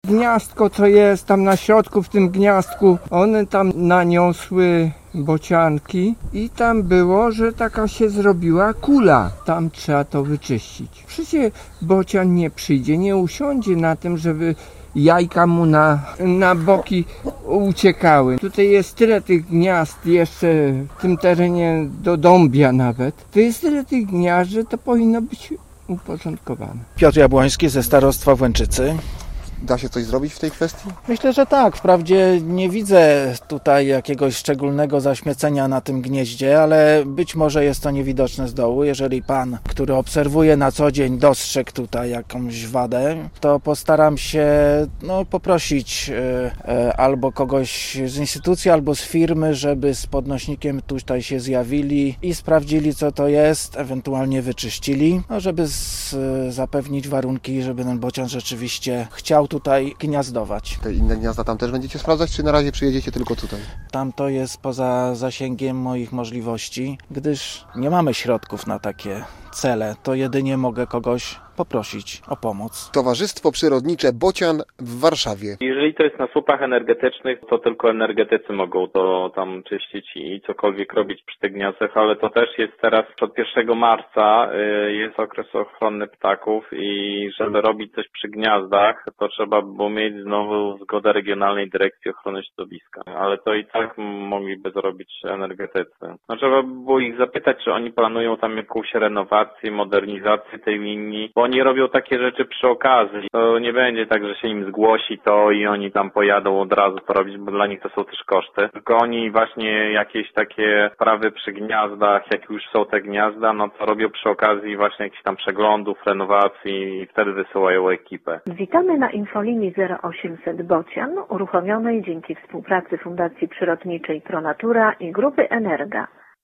gniazdko, co jest tam na środku w tym gniazdku, one tam naniosły bocianki i tam było, że taka się zrobiła kula. Tam trzeba to wyczyścić. Przecież bocian nie przyjdzie, nie usiądzie na tym, żeby jajka mu na boki uciekały. Tutaj jest tyle tych gniazd jeszcze w tym terenie do Dąbia nawet. To jest tyle tych gniazd, że to powinno być uporządkowane. Piotr Jabłoński ze Starostwa w Łęczycy. Da się coś zrobić w tej kwestii? Myślę, że tak. Wprawdzie nie widzę tutaj jakiegoś szczególnego zaśmiecenia na tym gnieździe, ale być może jest to niewidoczne z dołu. Jeżeli pan, który obserwuje na co dzień, dostrzegł tutaj jakąś wadę, to postaram się poprosić albo kogoś z instytucji, albo z firmy, żeby z podnośnikiem tutaj się zjawili i sprawdzili, co to jest, ewentualnie wyczyścili, żeby zapewnić warunki, żeby ten bocian rzeczywiście chciał tutaj gniazdować. Te inne gniazda tam też będziecie sprawdzać, czy na razie przyjedziecie tylko tutaj? Tam to jest poza zasięgiem moich możliwości, gdyż nie mamy środków na takie cele. To jedynie mogę kogoś poprosić o pomoc. Towarzystwo Przyrodnicze Bocian w Warszawie. Jeżeli to jest na słupach energetycznych, to tylko energetycy mogą to tam czyścić i cokolwiek robić przy tych gniazdach, ale to też jest teraz od 1 marca jest okres ochrony ptaków i żeby robić coś przy gniazdach, to trzeba było mieć znowu zgodę Regionalnej Dyrekcji Ochrony Środowiska. Ale to i tak mogliby zrobić energetycy. Trzeba by było ich zapytać, czy oni planują tam jakąś renowację, modernizację tej linii, bo oni robią takie rzeczy przy okazji. To nie będzie tak, że się im zgłosi to i oni tam pojadą od razu to robić, bo dla nich to są też koszty. Tylko oni właśnie jakieś takie sprawy przy gniazdach, jak już są te gniazda, to robią przy okazji właśnie jakichś tam przeglądów, renowacji i wtedy wysyłają ekipę. Witamy na infolinii 0800 Bocian, uruchomionej dzięki współpracy Fundacji Przyrodniczej Pronatura i Grupy Energa.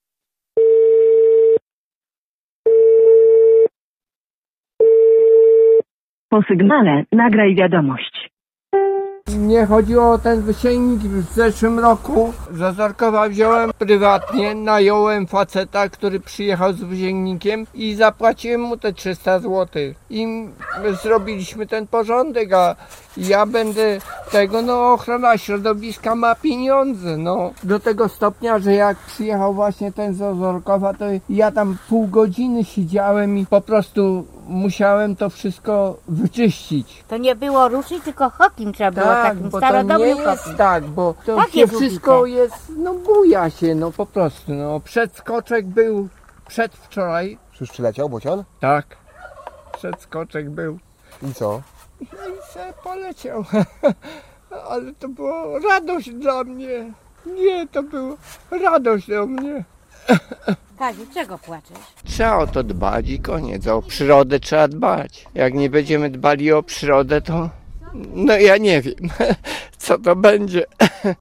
Po sygnale nagraj wiadomość. Nie chodziło o ten wysięgnik w zeszłym roku. Z Ozorkowa wziąłem prywatnie, nająłem faceta, który przyjechał z wysięgnikiem i zapłaciłem mu te 300 zł. I zrobiliśmy ten porządek, a ja będę ochrona środowiska ma pieniądze, do tego stopnia, że jak przyjechał właśnie ten z Ozorkowa, to ja tam pół godziny siedziałem i po prostu musiałem to wszystko wyczyścić. To nie było ruszyć, tylko hokim trzeba było, takim bo starodomnym to nie jest tak, bo to tak się jest wszystko ubite. jest, buja się, po prostu, Przedskoczek był przedwczoraj. Już przyleciał Bocian? Tak, przedskoczek był. I co? No i se poleciał. Ale to było radość dla mnie. Nie, to była radość dla mnie. Kaziu, czego płaczesz? Trzeba o to dbać i koniec. O przyrodę trzeba dbać. Jak nie będziemy dbali o przyrodę, to ja nie wiem, co to będzie.